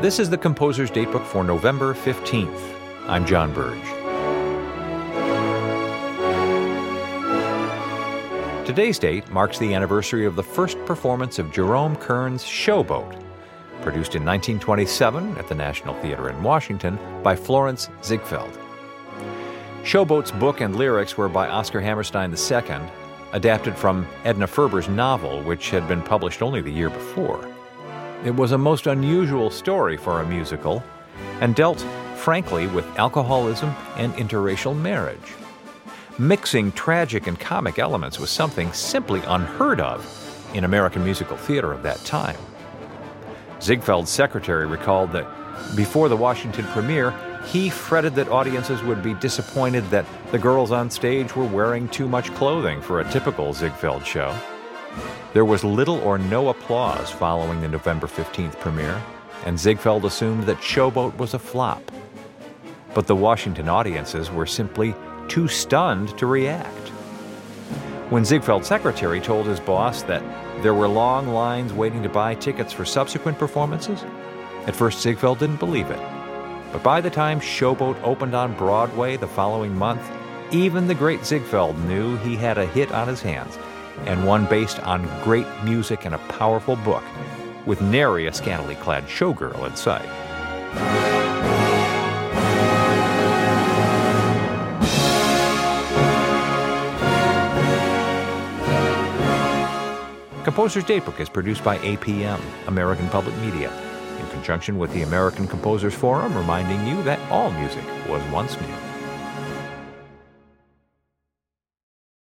This is the Composer's Datebook for November 15th. I'm John Burge. Today's date marks the anniversary of the first performance of Jerome Kern's Showboat, produced in 1927 at the National Theatre in Washington by Florence Ziegfeld. Showboat's book and lyrics were by Oscar Hammerstein II, adapted from Edna Ferber's novel, which had been published only the year before. It was a most unusual story for a musical, and dealt frankly with alcoholism and interracial marriage. Mixing tragic and comic elements was something simply unheard of in American musical theater of that time. Ziegfeld's secretary recalled that before the Washington premiere, he fretted that audiences would be disappointed that the girls on stage were wearing too much clothing for a typical Ziegfeld show. There was little or no applause following the November 15th premiere, and Ziegfeld assumed that Showboat was a flop. But the Washington audiences were simply too stunned to react. When Ziegfeld's secretary told his boss that there were long lines waiting to buy tickets for subsequent performances, at first Ziegfeld didn't believe it. But by the time Showboat opened on Broadway the following month, even the great Ziegfeld knew he had a hit on his hands, and one based on great music and a powerful book, with nary a scantily clad showgirl in sight. Composer's Datebook is produced by APM, American Public Media, in conjunction with the American Composers Forum, reminding you that all music was once new.